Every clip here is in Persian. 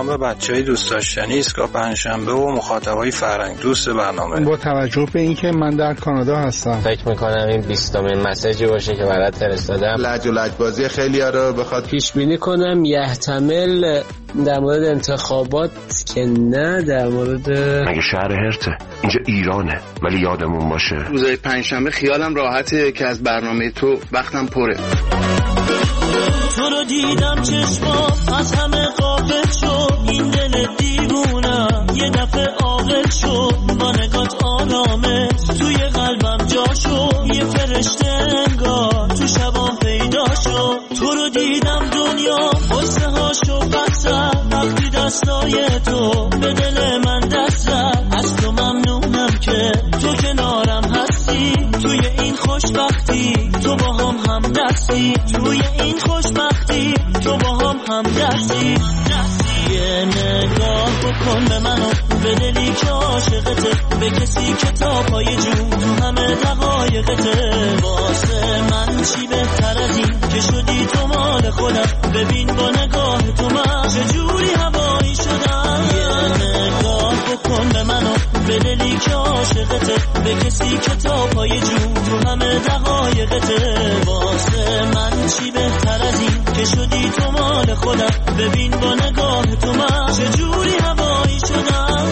برنامه بچهای دوست داشتنی ایستگاه پنجشنبه و مخاطبای فرهنگ دوست برنامه. با توجه به اینکه من در کانادا هستم فکر میکنم این 20مین مسیجی باشه که برات فرستادم. لج و لجبازی خیلی‌ها رو بخواد پیش بینی کنم یحتمل در مورد انتخابات که نه، در مورد مگه شهر هرته؟ اینجا ایرانه، ولی یادمون باشه روزای پنجشنبه خیالم راحته که از برنامه تو وقتم پره. تو رو دیدم چشمام از همه غافل شد، این دل دیوونم یه دفعه عاقل شد، با نگات آرامش توی قلبم جا شد، یه فرشته انگار تو شبام پیدا شد. تو رو دیدم دنیا قصه هاشو بسر، وقتی دستای تو به دل من دست زد، از تو ممنونم که تو کنارم هستی، توی این خوشبختی تو با هم دستی، توی این خوشبختی تو با هم دستی. یه نگاه بکن به منو، به دلی که عاشقته، به کسی که تا پای جون تو همه دقایقته. واسه من چی بهتر از این که شدی تو مال خودم، ببین با نگاه تو من چجوری هوایی شدم. یه نگاه بکن به منو، به دلی که عاشقته، به کسی که تا پای جون تو همه دقایقته. واسه من چی بهتر از این که شدی تو مال خودم، ببین با نگاه تو من چجوری هوایی شدم.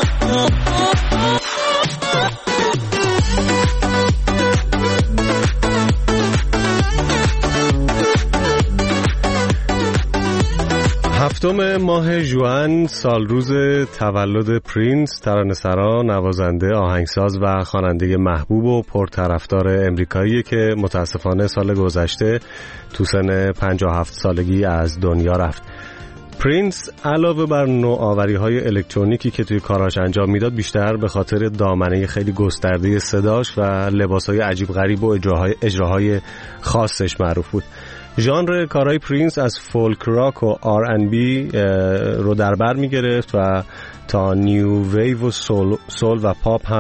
هفتم ماه ژوئن سال روز تولد پرینس، ترانه‌سرا، نوازنده، آهنگساز و خواننده محبوب و پرطرفدار امریکایی که متاسفانه سال گذشته تو سن 57 سالگی از دنیا رفت. پرینس علاوه بر نوآوری‌های الکترونیکی که توی کاراش انجام میداد، بیشتر به خاطر دامنه خیلی گسترده صداش و لباس‌های عجیب غریب و اجراهای خاصش معروف بود. ژانر کارهای پرینس از فولک راک و R&B رو در بر می گرفت و تا نیو ویو و سول و پاپ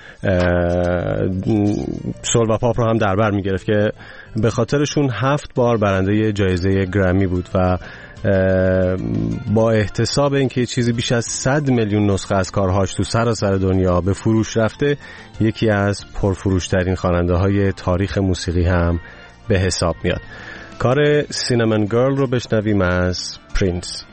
رو هم در بر می گرفت که به خاطرشون 7 بار برنده جایزه گرمی بود و با احتساب اینکه چیزی بیش از 100 میلیون نسخه از کارهاش تو سراسر دنیا به فروش رفته، یکی از پرفروشترین خواننده های تاریخ موسیقی هم به حساب میاد. کار سینمن گرل رو بشنویم از پرینس.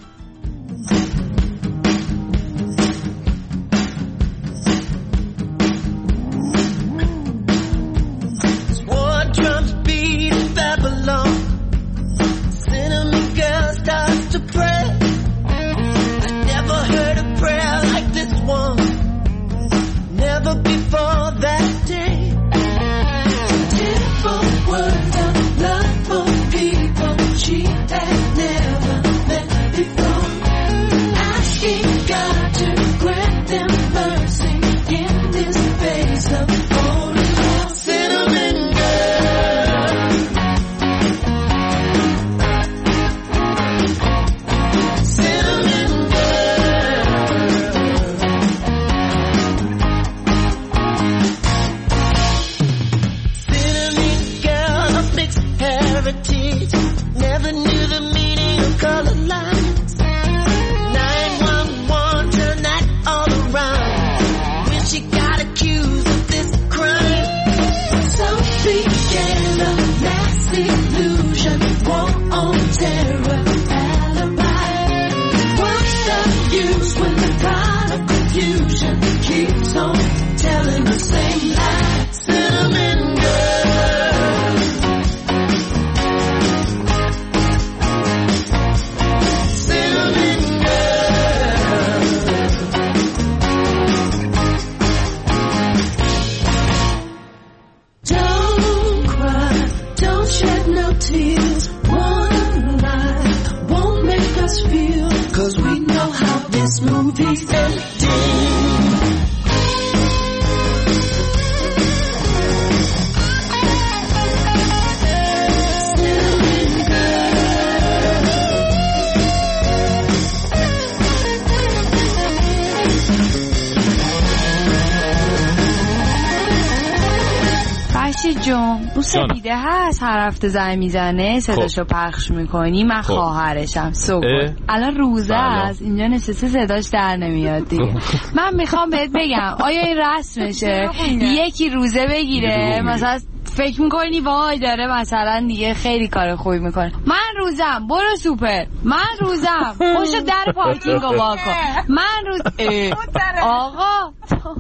فرشید جون اون سپیده هست هر هفته زنگ میزنه صداشو پخش میکنی، من خواهرشم سوگل. الان روزه است اینجا نشسته صداش در نمیاد دیگه. من میخوام بهت بگم آیا این رسمشه یکی روزه بگیره مثلا فکر میکنی وای داره مثلا دیگه خیلی کار خوبی میکنه؟ من روزم برو سوپر، من روزم پشت در پارکینگو واکن، من روز آقا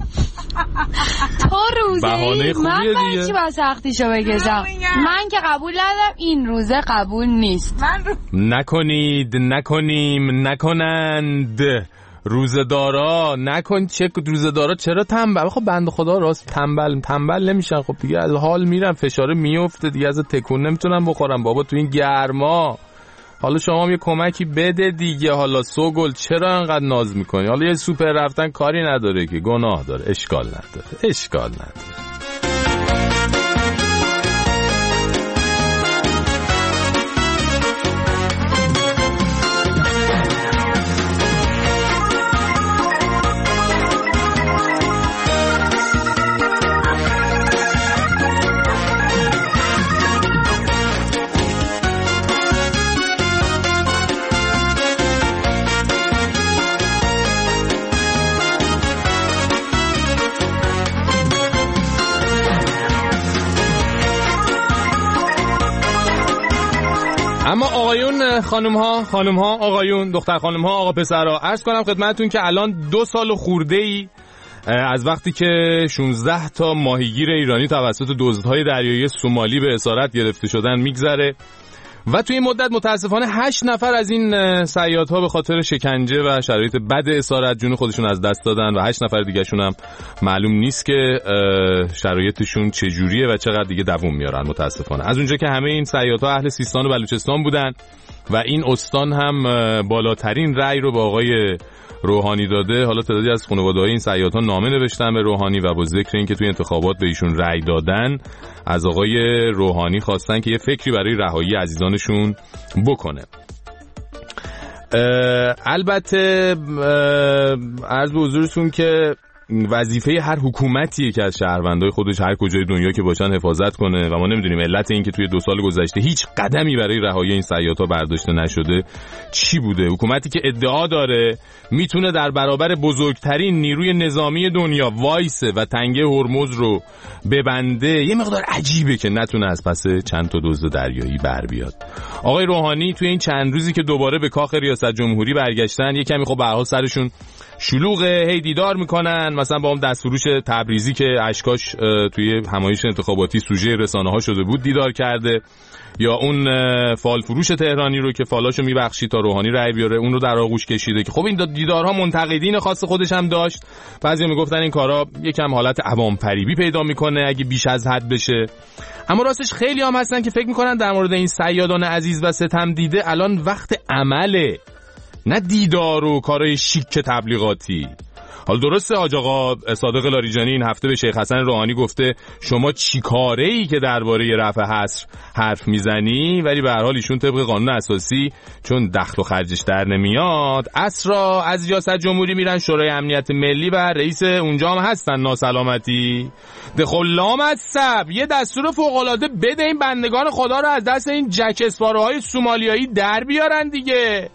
تو روزه من برای چی باید سختیشو بکشم؟ من که قبول ندارم، این روزه قبول نیست. نکنید، نکنند روزدارا، نکن. چه روزدارا چرا تنبل؟ خب بنده خدا راست تنبل نمیشن. خب دیگه الحال میرم فشار میفته دیگه، از تکون نمیتونم بخورم بابا تو این گرما. حالا شما هم یه کمکی بده دیگه. حالا سوگل چرا انقدر ناز میکنی؟ حالا یه سوپر رفتن کاری نداره که، گناه داره، اشکال نداره. اما آقایون، خانم ها آقایون، دختر خانم ها آقا پسرها، عرض کنم خدمتتون که الان 2 سال خورده‌ای از وقتی که 16 تا ماهیگیر ایرانی توسط دزدهای دریایی سومالی به اسارت گرفته شدن میگذره و توی این مدت متاسفانه 8 نفر از این صیادها به خاطر شکنجه و شرایط بد اسارت جون خودشون از دست دادن و 8 نفر دیگه شون هم معلوم نیست که شرایطشون چجوریه و چقدر دیگه دوام میارن. متاسفانه از اونجا که همه این صیادها اهل سیستان و بلوچستان بودن و این استان هم بالاترین رأی رو به آقای روحانی داده، حالا تعدادی از خانواده‌های این صیادها نامه نوشتن به روحانی و با ذکر اینکه توی انتخابات به ایشون رأی دادن از آقای روحانی خواستن که یه فکری برای رهایی عزیزانشون بکنه. البته عرض به حضورتون که وظیفه هر حکومتیه که از شهروندای خودش هر کجای دنیا که باشن حفاظت کنه و ما نمیدونیم علت این که توی 2 سال گذشته هیچ قدمی برای رهایی این صیادها برداشته نشده چی بوده. حکومتی که ادعا داره میتونه در برابر بزرگترین نیروی نظامی دنیا وایسه و تنگه هرمز رو ببنده، یه مقدار عجیبه که نتونه از پس چند تا دزد دریایی بر بیاد. آقای روحانی توی این چند روزی که دوباره به کاخ ریاست جمهوری برگشتن یه کمی خب به هر حال سرشون شلوغه، هی دیدار میکنن، مثلا با اون دستفروش تبریزی که اشکاش توی همایش انتخاباتی سوژه رسانه ها شده بود دیدار کرده، یا اون فال فروش تهرانی رو که فالاشو میبخشید تا روحانی رأی بیاره اون رو در آغوش کشیده که خب این دیدارها منتقدین خاص خودش هم داشت. بعضی میگفتن این کارا یکم حالت عوام فریبی پیدا میکنه اگه بیش از حد بشه. اما راستش خیلی هم هستن که فکر میکنن در مورد این صیادان عزیز و ستم دیده الان وقت عمله، نه دیدار و کارهای شیک تبلیغاتی. حال درسته حاج آقا صادق لاریجانی این هفته به شیخ حسن روحانی گفته شما چی کاره‌ای که درباره رفع حصر حرف میزنی، ولی به هر حال ایشون طبق قانون اساسی چون دخل و خرجش در نمیاد اسرا از ریاست جمهوری میرن شورای امنیت ملی و رئیس اونجا هم هستن ناسلامتی. دخلام السب یه دستور فوق‌العاده بده این بندگان خدا رو از دست این جک اسپاروهای سومالیایی در بیارن دیگه.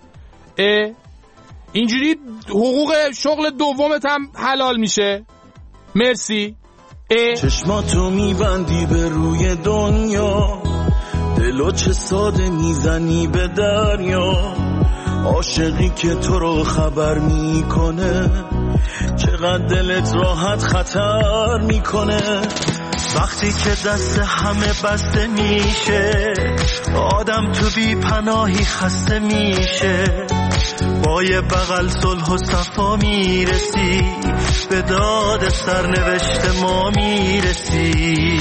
اینجوری حقوق شغل دومت هم حلال میشه. مرسی. چشماتو میبندی به روی دنیا، دلو چه ساده میزنی به دریا، عاشقی که تو رو خبر میکنه چقدر دلت راحت خطر میکنه. وقتی که دست همه بسته میشه آدم تو بی پناهی خسته میشه، با یه بغل صلح و صفا میرسی به داد سرنوشت ما میرسی.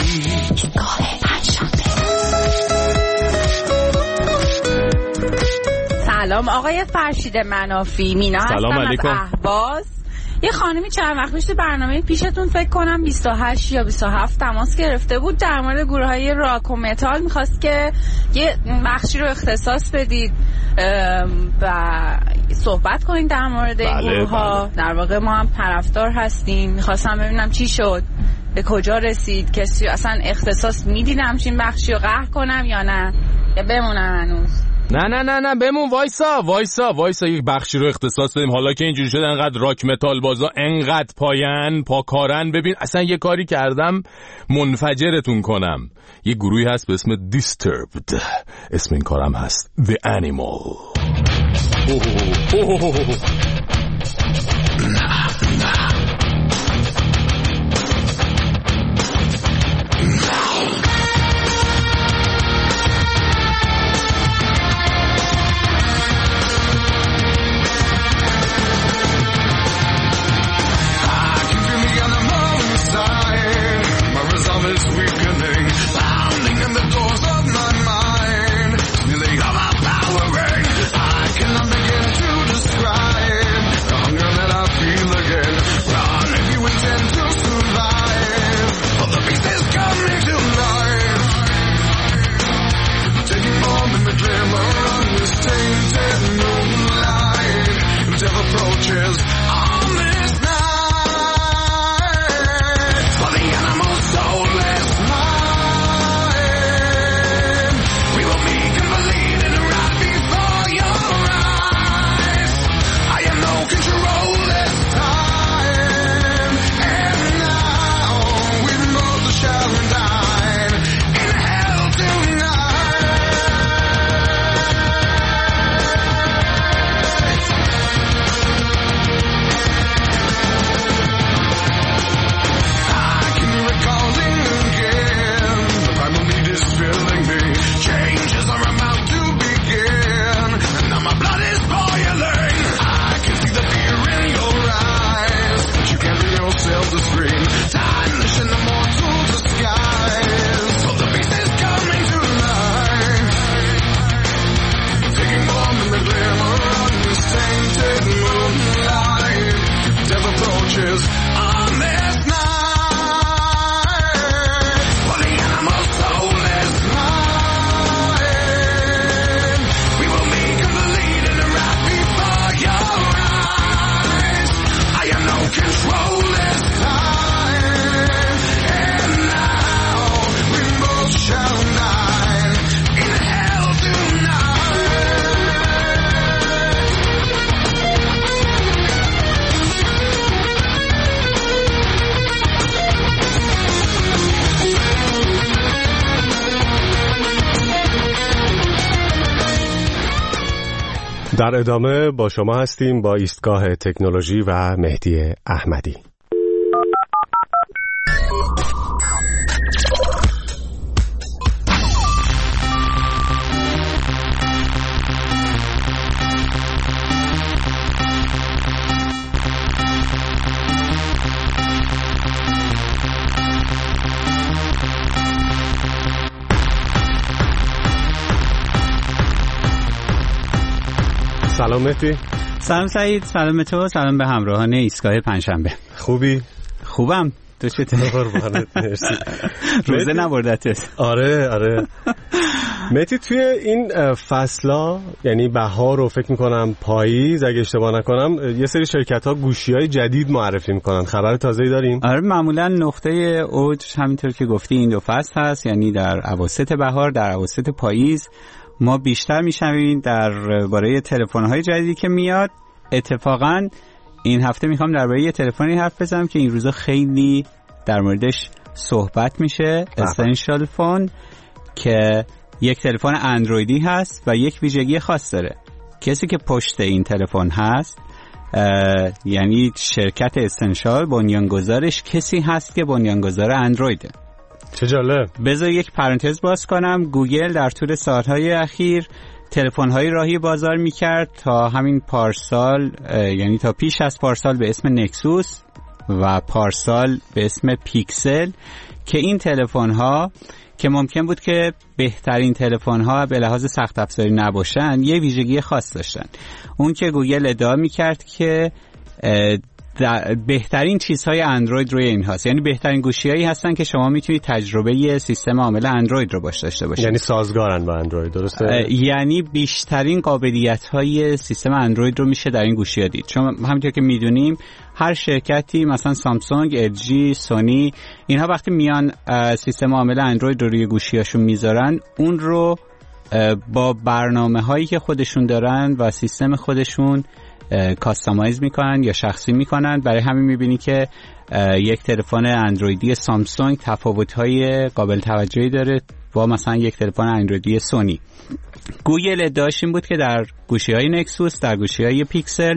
سلام آقای فرشید منافی، مینا هستم از اهواز. یه خانمی چند وقت پیش برنامه پیشتون فکر کنم 28 یا 27 تماس گرفته بود در مورد گروه‌های راک و متال، می‌خواست که یه بخشی رو اختصاص بدید و صحبت کنید در مورد این گروه‌ها. در واقع ما هم طرفدار هستیم، می‌خواستم ببینم چی شد. به کجا رسید، کسی اصلا اختصاص میدید همچین بخشی رو قهر کنم یا نه یا بمونم هنوز؟ نه بمون، وایسا یک بخشی رو اختصاص بدیم. حالا که اینجوری شد انقدر راک متال بازا انقدر پاکارن، ببین اصلا یه کاری کردم منفجرتون کنم. یه گروهی هست به اسم Disturbed، اسم این کارم هست The Animal. در ادامه با شما هستیم با ایستگاه تکنولوژی و مهدی احمدی. سلام مهدی. سلام سعید، سلام تو، سلام به همراهان ایستگاه پنجشنبه. خوبی؟ خوبم. تو چطوری؟ قربانت، مرسی. روزه نبردتت؟ آره. مهدی توی این فصلا یعنی بهار رو فکر میکنم پاییز اگه اشتباه نکنم یه سری شرکت‌ها گوشی‌های جدید معرفی میکنن. خبر تازه‌ای داریم؟ آره معمولا نقطه اوج همینطور که گفتی این دو فصل هست، یعنی در اواسط بهار، در اواسط پاییز ما بیشتر میشنویم درباره تلفن‌های جدیدی که میاد. اتفاقاً این هفته میخوام درباره یه تلفنی حرف بزنم که این روزا خیلی در موردش صحبت میشه، اسنشال فون، که یک تلفن اندرویدی هست و یک ویژگی خاص داره. کسی که پشت این تلفن هست یعنی شرکت اسنشال، بنیانگذارش کسی هست که بنیانگذار اندرویده. چه جالب. بذار یک پرانتز باز کنم. گوگل در طول سالهای اخیر تلفن‌های راهی بازار می‌کرد تا همین پارسال، یعنی تا پیش از پارسال به اسم نکسوس و پارسال به اسم پیکسل، که این تلفن‌ها که ممکن بود که بهترین تلفن‌ها به لحاظ سخت افزاری نباشن، یه ویژگی خاص داشتن. اون که گوگل ادعا می‌کرد که بهترین چیزهای اندروید روی این هاست. یعنی بهترین گوشی‌هایی هستن که شما میتونید تجربه سیستم عامل اندروید رو باش داشته باشید. یعنی سازگارن با اندروید، درسته؟ یعنی بیشترین قابلیت‌های سیستم اندروید رو میشه در این گوشی‌ها دید. چون همونطور که میدونیم هر شرکتی مثلا سامسونگ، LG، سونی، اینها وقتی میان سیستم عامل اندروید رو روی گوشی‌هاشون میذارن، اون رو با برنامه‌هایی که خودشون دارن و سیستم خودشون کاستماایز میکنن یا شخصی میکنن. برای همین میبینی که یک تلفن اندرویدی سامسونگ تفاوت‌های قابل توجهی داره با مثلا یک تلفن اندرویدی سونی. گوگل ادعاش این بود که در گوشی‌های نکسوس، در گوشی‌های پیکسل،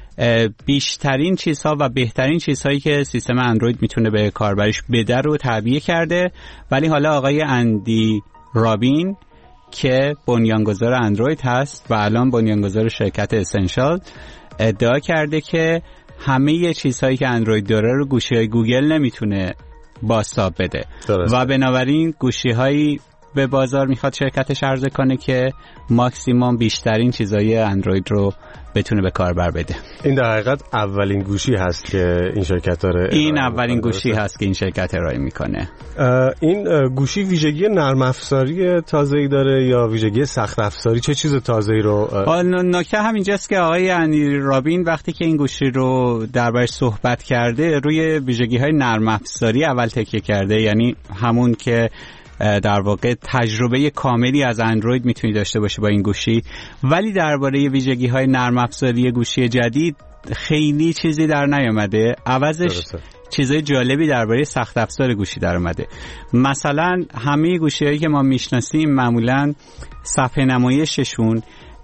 بیشترین چیزها و بهترین چیزهایی که سیستم اندروید میتونه به کاربرش بده رو تعبیه کرده. ولی حالا آقای اندی رابین که بنیانگذار اندروید هست و الان بنیانگذار شرکت اسنشال، ادعا کرده که همه چیزهایی که اندروید داره رو گوشی‌های گوگل نمیتونه بازتاب بده و بنابراین گوشی‌هایی به بازار میخواد شرکتش عرضه کنه که ماکسیموم بیشترین چیزهای اندروید رو بتونه به کاربر بده. این در حقیقت اولین گوشی هست که این شرکت داره. این اولین گوشی هست که این شرکت ارائه میکنه. این گوشی ویژگی نرم افزاری تازه‌ای داره یا ویژگی سخت افزاری؟ چه چیز تازه‌ای رو؟ نکته همینجاست که آقای اندی رابین وقتی که این گوشی رو دربارش صحبت کرده روی ویژگی‌های نرم افزاری اول تکیه کرده. یعنی همون که در واقع تجربه کاملی از اندروید میتونی داشته باشی با این گوشی، ولی درباره ویژگی‌های نرم افزاری گوشی جدید خیلی چیزی در نیامده. عوضش چیزای جالبی درباره سخت افزار گوشی در اومده. مثلا همه گوشی‌هایی که ما میشناسیم معمولاً صفحه نمایششون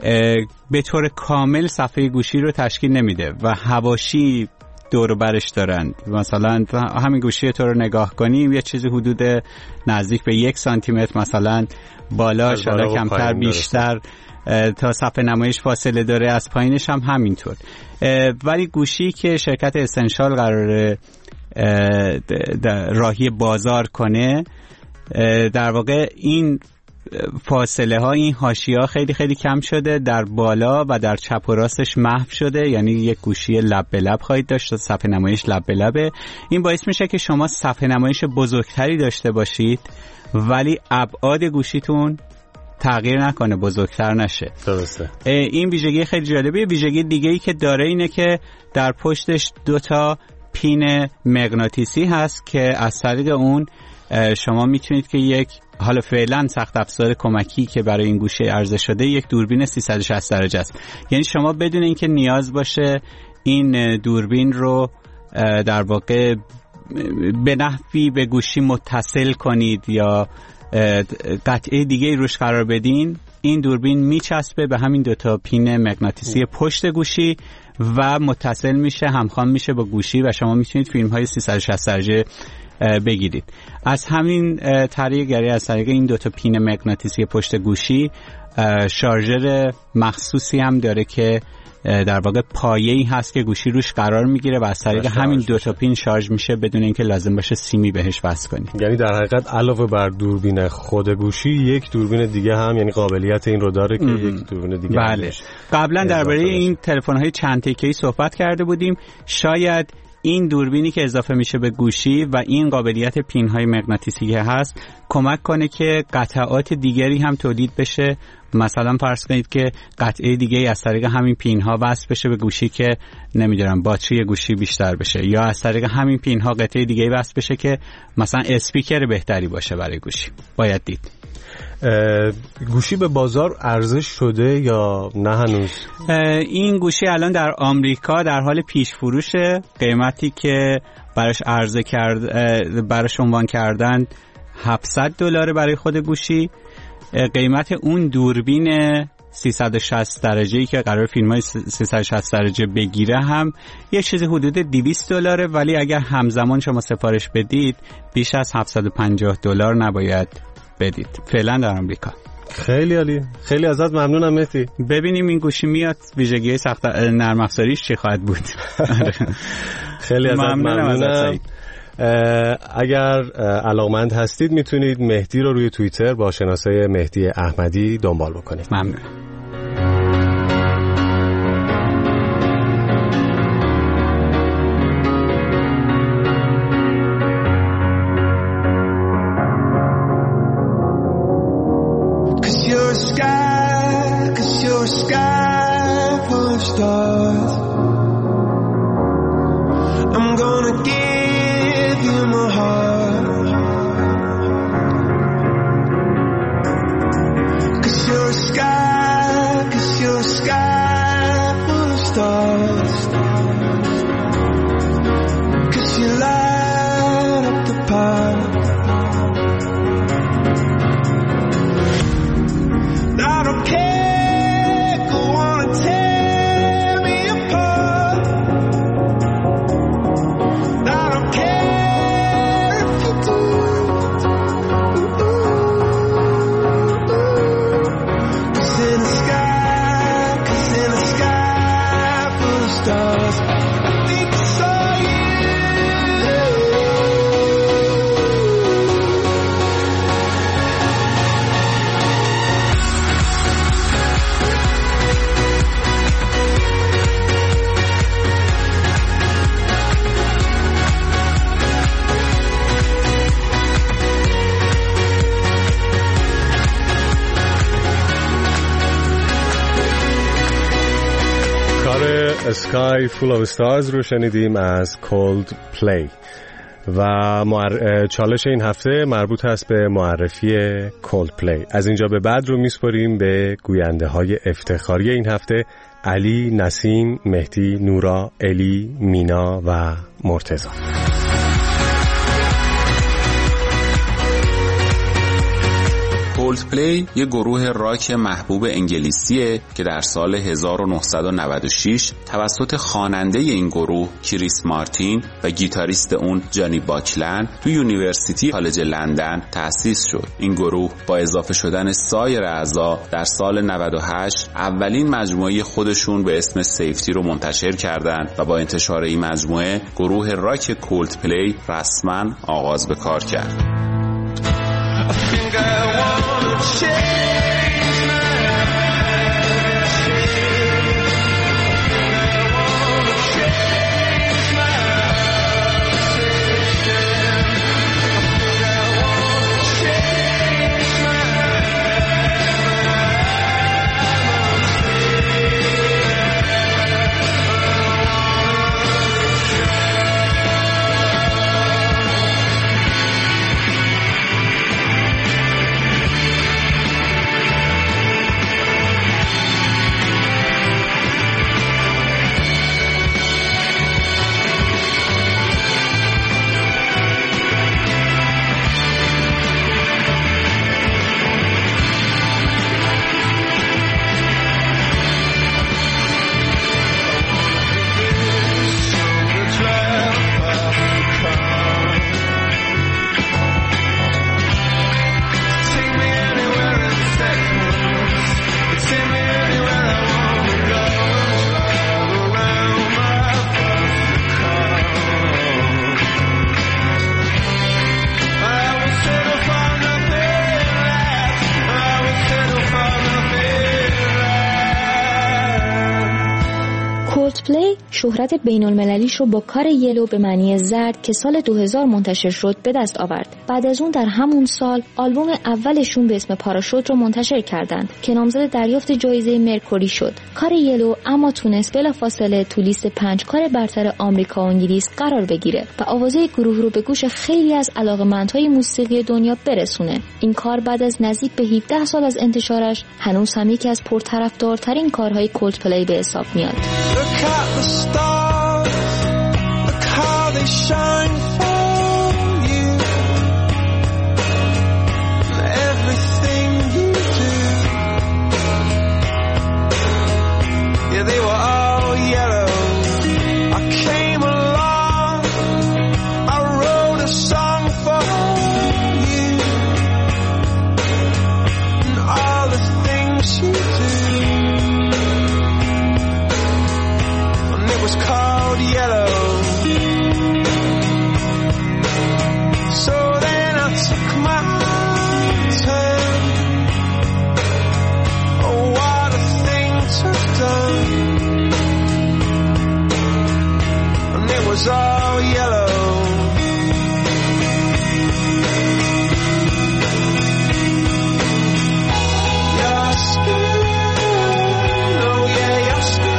به طور کامل صفحه گوشی رو تشکیل نمیده و حواشی دور و برش دارن. مثلا همین گوشی تو رو نگاه کنیم یه چیزی حدود نزدیک به 1 سانتی متر مثلا بالاش حالا کمتر بیشتر تا صفحه نمایش فاصله داره، از پایینش هم همینطور. ولی گوشی که شرکت اسنشال قراره راهی بازار کنه، در واقع این فاصله ها، این حاشیه ها خیلی خیلی کم شده، در بالا و در چپ و راستش محو شده. یعنی یک گوشی لب به لب خواهید داشت، صفحه نمایش لب به لبه. این باعث میشه که شما صفحه نمایش بزرگتری داشته باشید ولی ابعاد گوشیتون تغییر نکنه، بزرگتر نشه. درسته. این ویژگی خیلی جالبه. ویژگی دیگه ای که داره اینه که در پشتش 2 پین مغناطیسی هست که از طریق اون شما میتونید که یک، حالا فعلا سخت افزار کمکی که برای این گوشی عرضه شده، یک دوربین 360 درجه است. یعنی شما بدون اینکه نیاز باشه این دوربین رو در واقع به نحوی به گوشی متصل کنید یا قطعه دیگه روش قرار بدین، این دوربین میچسبه به همین 2 پین مغناطیسی پشت گوشی و متصل میشه، همخوان میشه با گوشی و شما میتونید فیلم های 360 درجه بگیرید. از همین طریق، یعنی از طریق این 2 پین مغناطیسی پشت گوشی، شارژر مخصوصی هم داره که در واقع پایه‌ای هست که گوشی روش قرار میگیره و از طریق همین 2 پین شارژ میشه بدون اینکه لازم باشه سیمی بهش وصل کنید. یعنی در حقیقت علاوه بر دوربین خود گوشی، یک دوربین دیگه هم، یعنی قابلیت این رو داره که یک دوربین دیگه. بله. قبلا درباره این تلفن‌های چند تکه‌ای صحبت کرده بودیم. شاید این دوربینی که اضافه میشه به گوشی و این قابلیت پین‌های مغناطیسی که هست کمک کنه که قطعات دیگری هم تولید بشه. مثلا فرض کنید که قطعه دیگه از طریق همین پین‌ها وصل بشه به گوشی که نمیدونم باتری گوشی بیشتر بشه، یا از طریق همین پین‌ها قطعه دیگه وصل بشه که مثلا اسپیکر بهتری باشه برای گوشی. باید دید. گوشی به بازار عرضه شده یا نه هنوز؟ این گوشی الان در آمریکا در حال پیش فروشه. قیمتی که براش عرضه براش عنوان کردن $700 برای خود گوشی. قیمت اون دوربین 360 درجه‌ای که قرار فیلم‌های 360 درجه بگیره هم یه چیزی حدود $200، ولی اگر همزمان شما سفارش بدید بیش از $750 نباید بدید فعلا در آمریکا. خیلی عالی، خیلی ازت ممنونم مهدی. ببینیم این گوشی میاد ویژگی سخت نرم افزاریش چی خواهد بود. خیلی ازت ممنونم. اگر علاقمند هستید میتونید مهدی رو روی توییتر با شناسه مهدی احمدی دنبال بکنید. ممنون. Sky Full of Stars رو شنیدیم از Coldplay و چالش این هفته مربوط هست به معرفی Coldplay. از اینجا به بعد رو میسپاریم به گوینده های افتخاری این هفته: علی، نسیم، مهدی، نورا، الی، مینا و مرتضی. کولدپلی یه گروه راک محبوب انگلیسیه که در سال 1996 توسط خواننده این گروه کریس مارتین و گیتاریست اون جانی باکلند تو یونیورسیتی کالج لندن تأسیس شد. این گروه با اضافه شدن سایر اعضا در سال 98 اولین مجموعه خودشون به اسم سیفتی رو منتشر کردند و با انتشار این مجموعه گروه راک کولدپلی رسما آغاز به کار کرد. کولدپلی شهرت بین المللیش رو با کار یلو به معنی زرد که سال 2000 منتشر شد به دست آورد. بعد از اون در همون سال آلبوم اولشون به اسم پاراشوت رو منتشر کردند که نامزد دریافت جایزه مرکوری شد. کار یلو اما تونست بلافاصله تو لیست 5 کار برتر آمریکا و انگلیس قرار بگیره و آوازه گروه رو به گوش خیلی از علاقه‌مندهای موسیقی دنیا برسونه. این کار بعد از نزدیک به 17 سال از انتشارش هنوز هم یکی از پرطرفدارترین کارهای کولدپلی به حساب میاد. The stars, look how they shine for you. Everything you do, yeah, they were all yellow. I came along, I wrote a song for you, and all the things you do. It was called yellow. So then I took my turn. Oh, what a thing to have done. And it was all yellow. Your skin, oh yeah, your skin.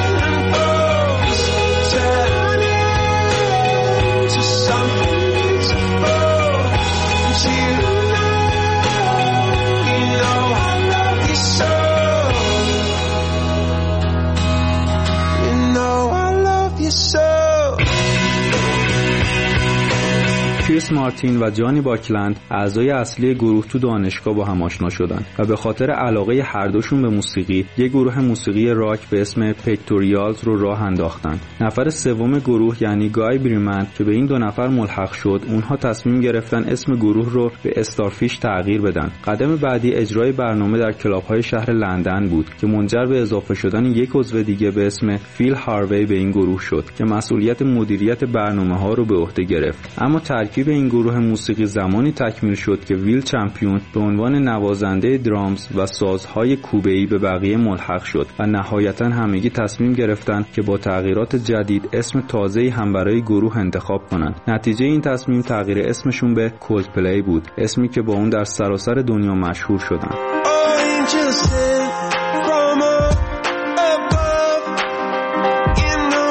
کریس مارتین و جانی باکلند اعضای اصلی گروه تو دانشگاه با هم آشنا شدن و به خاطر علاقه هر دوشون به موسیقی یک گروه موسیقی راک به اسم پکتوریالز رو راه انداختن. نفر سوم گروه یعنی گای بریمن که به این دو نفر ملحق شد، اونها تصمیم گرفتن اسم گروه رو به استارفیش تغییر بدن. قدم بعدی اجرای برنامه در کلاب‌های شهر لندن بود که منجر به اضافه شدن یک عضو دیگه به اسم فیل هاروی به این گروه شد که مسئولیت مدیریت برنامه‌ها رو به عهده گرفت. اما ترکیب این گروه موسیقی زمانی تکمیل شد که ویل چمپیون به عنوان نوازنده درامز و سازهای کوبه‌ای به بقیه ملحق شد و نهایتاً همگی تصمیم گرفتند که با تغییرات جدید اسم تازه‌ای هم برای گروه انتخاب کنند. نتیجه این تصمیم تغییر اسمشون به کولدپلی بود، اسمی که با اون در سراسر دنیا مشهور شدند. From above in the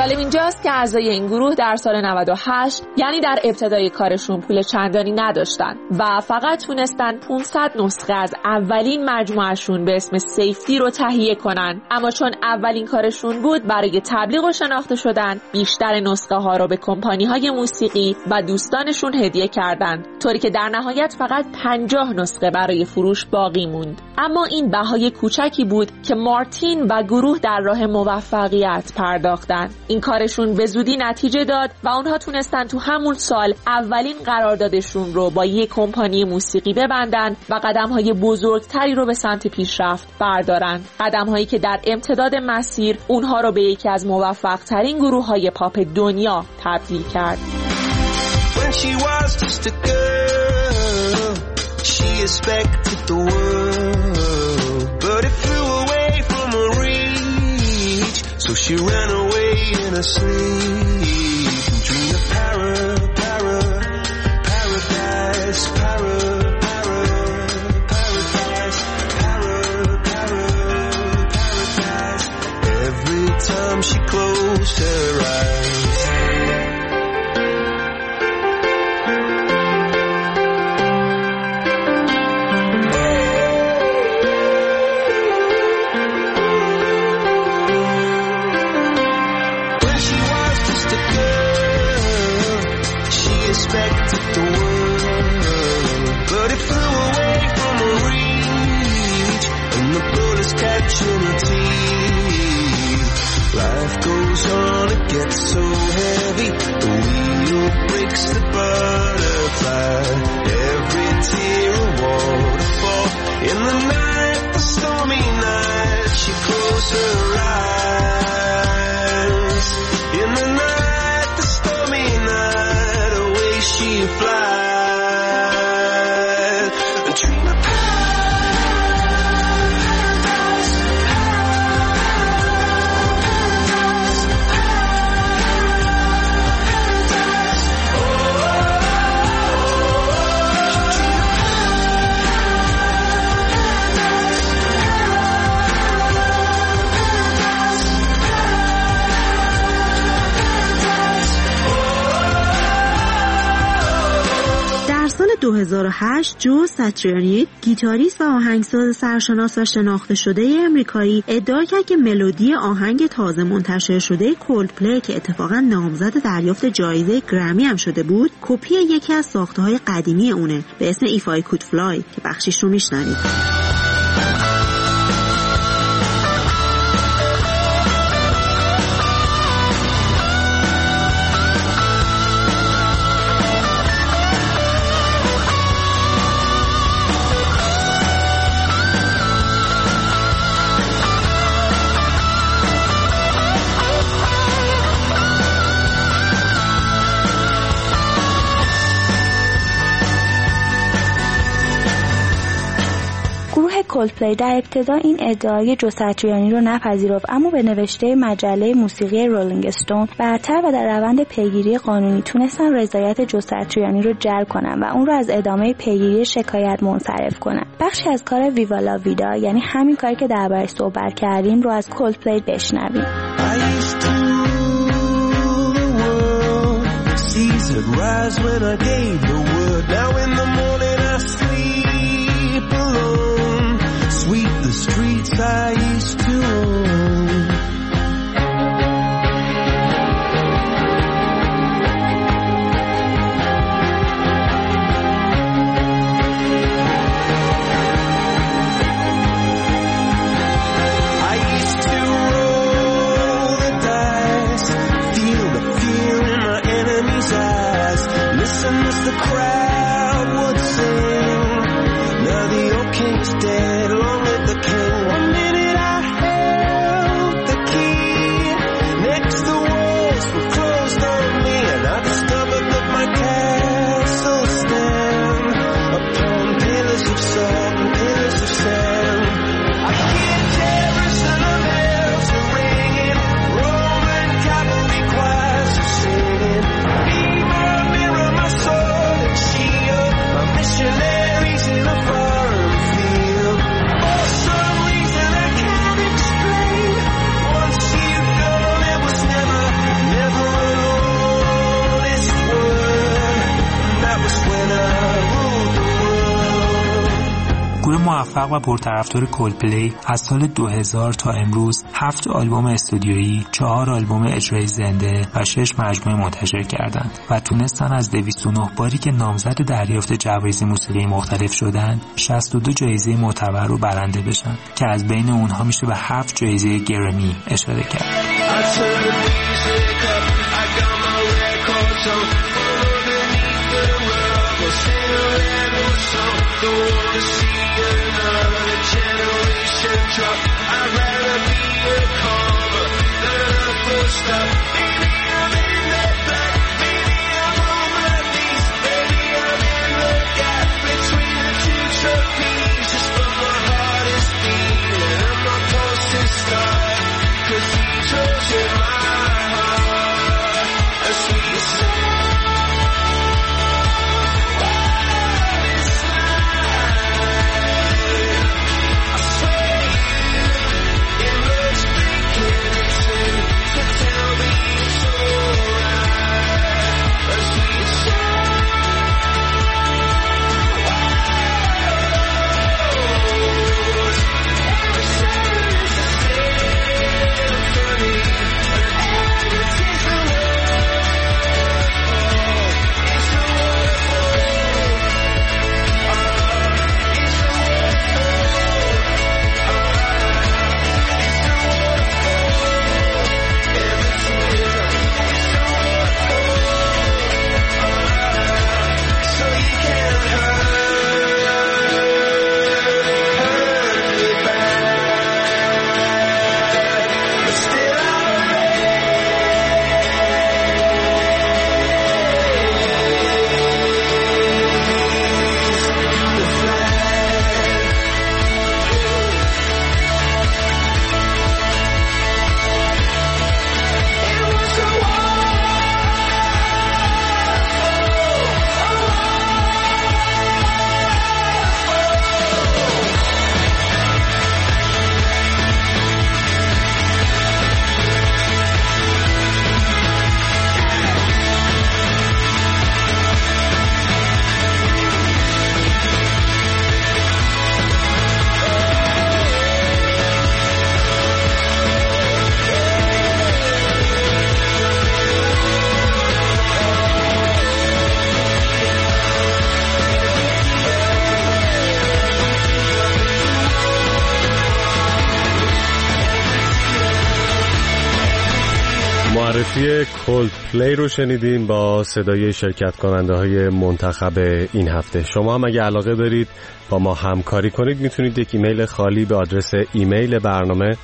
جالب اینجاست که اعضای این گروه در سال 98 یعنی در ابتدای کارشون پول چندانی نداشتن و فقط تونستن 500 نسخه از اولین مجموعهشون به اسم سیفتی رو تهیه کنن، اما چون اولین کارشون بود برای تبلیغ و شناخته شدن بیشتر نسخه ها رو به کمپانی های موسیقی و دوستانشون هدیه کردند، طوری که در نهایت فقط 50 نسخه برای فروش باقی موند. اما این بهای کوچکی بود که مارتین و گروه در راه موفقیت پرداختن. این کارشون به زودی نتیجه داد و اونها تونستن تو همون سال اولین قراردادشون رو با یک کمپانی موسیقی ببندن و قدم‌های بزرگتری رو به سمت پیشرفت بردارن، قدم‌هایی که در امتداد مسیر اونها رو به یکی از موفق‌ترین گروه‌های پاپ دنیا تبدیل کرد. When she was just a girl, she expected the world, but it flew away from her reach, so she ran away in her sleep and dreamed of paradise, paradise. Every time she closed her eyes, expected the world, but it flew away from her reach, and the bullets catching her teeth. Life goes on, it gets so heavy, the wheel breaks the butterfly. Every tear a waterfall. In the night, the stormy night, she closed her eyes. In the night, the stormy night, she flies, a dream of paradise, paradise, paradise. Oh, در سال 2008 جو ساتریانی، گیتاریست و آهنگساز سرشناس و شناخته شده امریکایی، ادعا کرد که ملودی آهنگ تازه منتشر شده کولدپلی که اتفاقا نامزد دریافت جایزه گرمی هم شده بود، کپی یکی از ساخته‌های قدیمی اونه به اسم If I Could Fly که بخشیش رو میشنوید. کولدپلی در ابتدا این ادعای جو ساتریانی رو نپذیرفت، اما به نوشته مجله موسیقی رولینگ استون برتر و در روند پیگیری قانونی تونستن رضایت جو ساتریانی رو جلب کنن و اون رو از ادامه پیگیری شکایت منصرف کنن. بخشی از کار ویوا لا ویدا، یعنی همین کاری که دربارش صحبت کردیم، رو از کولدپلی بشنویم. Sweep the streets I used to own. I used to roll the dice, feel the fear in my enemy's eyes, listen as the crowd would sing. Now the old king's dead, long live the king. One minute I held the key, next the walls were closed on me, and I discovered that my castle stand upon pillars of salt and pillars of sand. I hear Jefferson of bells are ringing, Roman cavalry choirs are singing. Be my mirror, my sword and shield, my missionaries in a foreign field. For some reason I can't explain, once you've gone it was never موفق و پرطرفدار کولدپلی از سال 2000 تا امروز 7 آلبوم استودیویی، 4 آلبوم اجرایی زنده و 6 مجموعه منتشر کردند و تونستن از 209 باری که نامزد دریافت جوایز موسیقی مختلف شدند 62 جایزه معتبر رو برنده بشن که از بین اونها میشه به 7 جایزه گرمی اشاره کرد. معرفی کولدپلی رو شنیدین با صدای شرکت کننده های منتخب این هفته. شما هم اگه علاقه دارید با ما همکاری کنید میتونید یک ایمیل خالی به آدرس ایمیل برنامه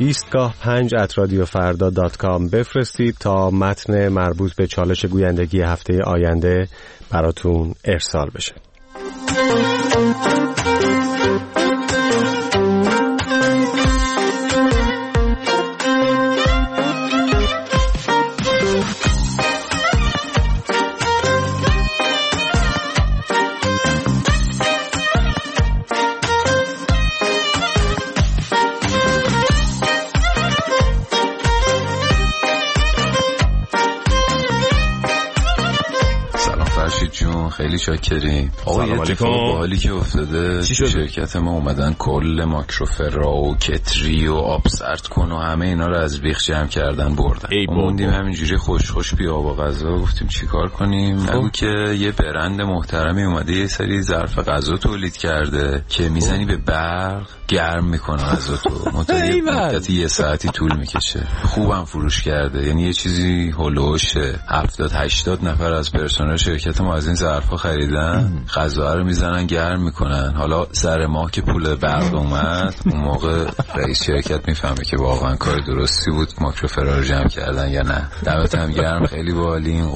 east5@radiofarda.com بفرستید تا متن مربوط به چالش گویندگی هفته آینده براتون ارسال بشه. خیلی شاکریم. آقا یه اتفاق باحالی که افتاده شرکت ما اومدن کل ماکروفرا و کتری و آبسرد کن و همه اینا رو از بیخ جمع کردن بردن. موندیم همینجوری خوش بی آب و غذا، گفتیم چیکار کنیم؟ نگو که یه برند محترمی اومده یه سری ظرف غذا تولید کرده که میزنی به برق گرم میکنه غذاتو. مدت یه ساعتی طول میکشه. خوبم فروش کرده، یعنی یه چیزی هولوش 70-80 نفر از پرسنل شرکت ما از این ظرفا خریدن، غذا رو میزنن گرم میکنن. حالا سر ماه که پول برق اومد اون موقع رئیس شرکت میفهمه که واقعا کار درستی بود ماکروفرا رو جمع کردن یا نه. دمت هم گرم، خیلی باحالی. این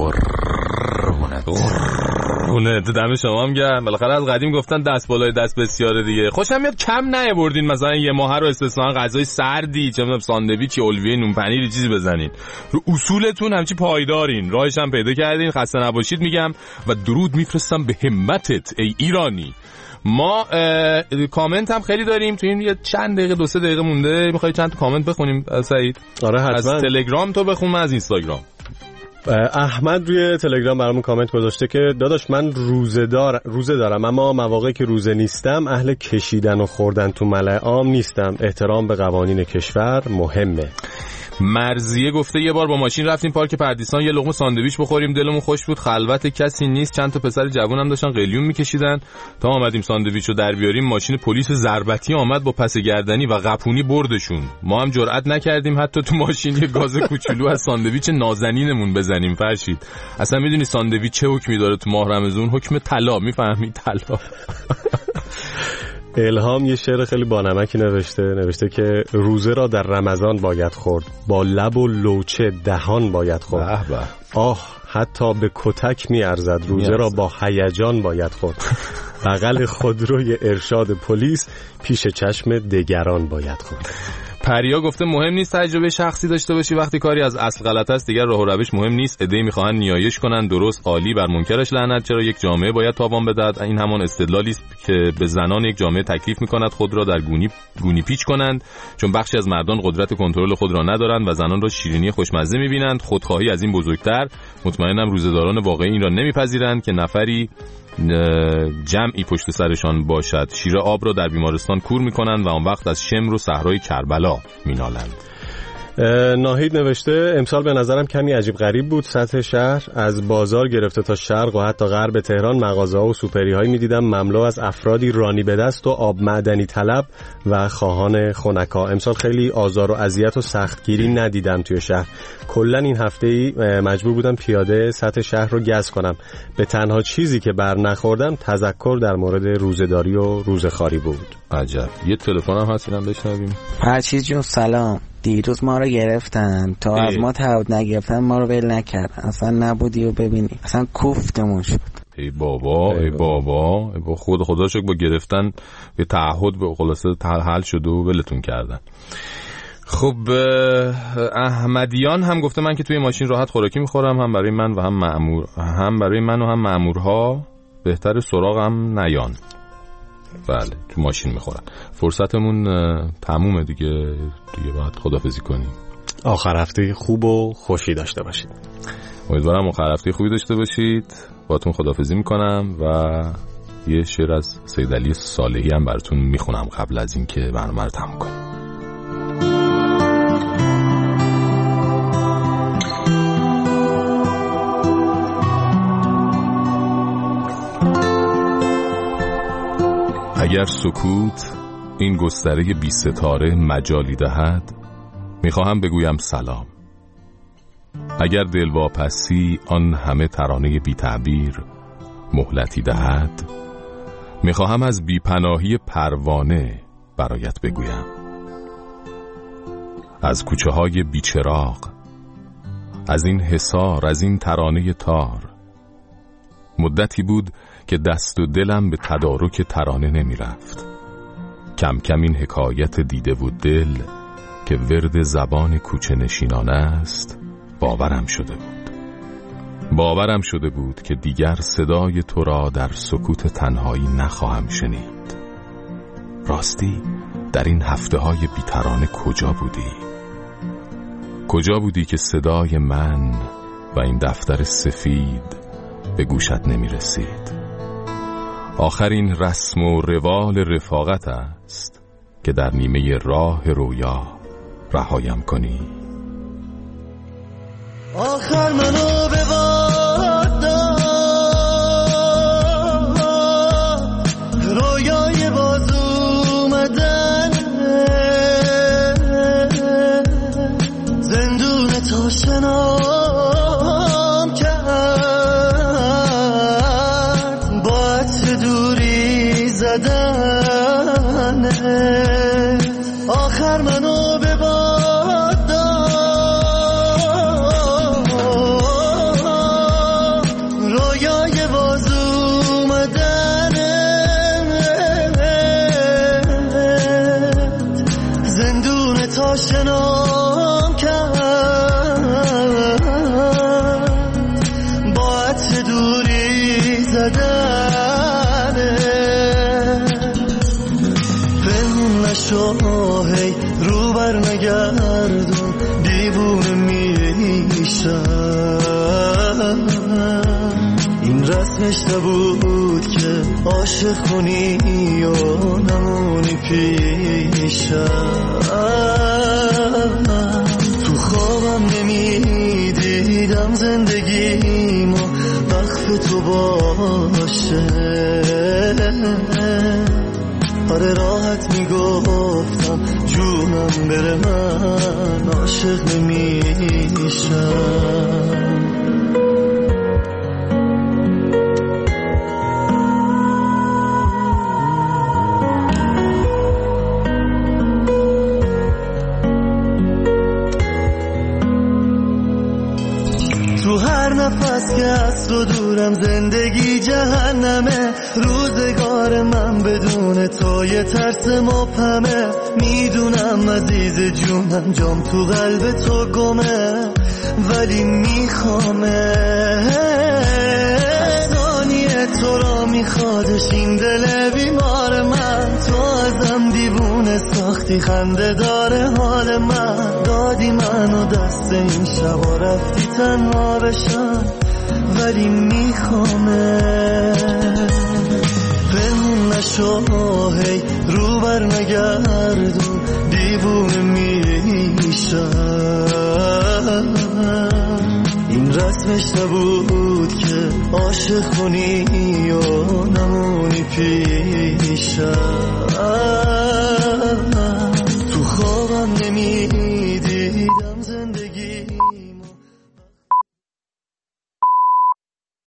قرونه دم شما هم گرم. بالاخره از قدیم گفتن دست بالای دست بسیاره دیگه. خوشم میاد کم نیاوردین، مثلا یه ماه رو استثنا غذای سردی، چه میدونم ساندویچ، الویه، نون پنیر چیزی بزنین. رو اصولتون همچی پایدارین، راهش هم پیدا کردین. خسته نباشید میگم و درود میفرستم به همتت ای ایرانی. ما کامنت هم خیلی داریم تو این یه چند دقیقه 2-3 دقیقه مونده. میخوای چند تا کامنت بخونیم سعید؟ آره حتما. از تلگرام تو بخون، من از اینستاگرام. احمد روی تلگرام برامون کامنت گذاشته که داداش من روزه دارم اما مواقعی که روزه نیستم اهل کشیدن و خوردن تو ملأ عام نیستم. احترام به قوانین کشور مهمه. مرزیه گفته یه بار با ماشین رفتیم پارک پردیسان، یه لقمه ساندویچ بخوریم، دلمون خوش بود، خلوت کسی نیست، چند تا پسر جوونم داشتن قلیون میکشیدن. تا اومدیم ساندویچو در بیاریم ماشین پلیس ضربتی آمد با پس گردنی و قپونی بردشون. ما هم جرئت نکردیم حتی تو ماشین یه گاز کوچولو از ساندویچ نازنینمون بزنیم. فرشید اصلا میدونی ساندویچ چه حکمی داره تو ماه رمضان؟ حکم طلا. میفهمی؟ طلا. الهام یه شعر خیلی بانمکی نوشته که روزه را در رمضان باید خورد، با لب و لوچه دهان باید خورد. آه حتی به کتک میارزد، روزه را با هیجان باید خورد. بغل خودروی ارشاد پلیس پیش چشم دگران باید خورد. پریا گفته مهم نیست تجربه شخصی داشته باشی، وقتی کاری از اصل غلط است دیگر راه و روش مهم نیست. عده‌ای میخواهند نیایش کنند، درست عالی، بر منکرش لعنت. چرا یک جامعه باید تاوان بدهد؟ این همان استدلالی است که به زنان یک جامعه تکلیف میکند خود را در گونی پیچ کنند، چون بخشی از مردان قدرت کنترل خود را ندارند و زنان را شیرینی خوشمزه میبینند. خودخواهی از این بزرگتر. مطمئنم روزه‌داران واقعی این را نمیپذیرند که نفری جمعی پشت سرشان باشد. شیر آب را در بیمارستان کور میکنند و آن وقت از شمر و صحرای کربلا مینالند. ناهید نوشته امسال به نظرم کمی عجیب غریب بود. سطح شهر از بازار گرفته تا شرق و حتی غرب تهران مغازه‌ها و سوپری‌هایی می‌دیدم مملو از افرادی رانی به دست و آب معدنی طلب و خواهان خنک‌ها. امسال خیلی آزار و اذیت و سختگیری ندیدم توی شهر. کلا این هفته‌ای مجبور بودم پیاده سطح شهر رو گز کنم. به تنها چیزی که بر نخوردم تذکر در مورد روزه‌داری و روزه‌خواری بود. عجب. یه تلفن هم هست اینم بشنویم. هرچیز جون سلام. دیروز ما رو گرفتن تا از ما تعهد نگرفتن ما رو ول نکردن. اصلا نبودی و ببینی اصلا کوفتمون شد. ای بابا خدا شکر با گرفتن به تعهد به خلاصه حل شد و ولتون کردن. خب احمدیان هم گفته من که توی ماشین راحت خوراکی میخورم، هم برای من و هم مأمورها بهتر سراغم نیان. بله تو ماشین میخورن. فرصتمون تمومه دیگه باید خداحافظی کنیم. آخر هفته خوب و خوشی داشته باشید. امیدوارم آخر هفته خوبی داشته باشید. باهاتون خداحافظی میکنم و یه شعر از سید علی صالحی هم براتون میخونم قبل از اینکه برنامه رو تموم کنیم. اگر سکوت این گستره بی ستاره مجالی دهد، میخواهم بگویم سلام. اگر دلواپسی آن همه ترانه بی تعبیر مهلتی دهد، میخواهم از بیپناهی پروانه برایت بگویم. از کوچه های بیچراغ، از این حصار، از این ترانه تار، مدتی بود که دست و دلم به تدارک ترانه نمی رفت. کم کم این حکایت دیده و دل که ورد زبان کوچه نشینان است باورم شده بود که دیگر صدای تو را در سکوت تنهایی نخواهم شنید. راستی در این هفته های بی‌ترانه کجا بودی که صدای من و این دفتر سفید به گوشت نمی رسید؟ آخر این رسم و روال رفاقت است که در نیمه راه رویا رهایم کنی. آخر منو به واد داد، رویای باز اومدن، زندون تا شنام کرد، با عطر دوری زدن. آخر منو به واد داد، رویای باز اومدن، زندون تا شنام کرد، با عطر دوری زدن. پنهون نشو هی رو بر نگردون، دیوونه میشم. این رسمش نبود که عاشق کنی یا نمونی پیشم. تو خوابم نمیدیدم زندگیمو وقف تو باشه. آره راحت میگفتم جونم بره من عاشق نمیشم. تو هر نفس که از تو دورم زندگی جهنمه. روزگار من بدون تو یه ترس مبهمه. میدونم عزیز جونم جام تو قلب تو گمه ولی میخوامه. ثانیه تو را میخوادش این دل بیمار من. تو ازم دیوونه ساختی خنده داره حال من. دادی منو دست این شبا رفتی تنها بشم ولی میخوامه. پنهون نشو هی رو بر نگردون دیوونه میشم. این رسمش نبود که عاشق کنی یا نمونی پیشم.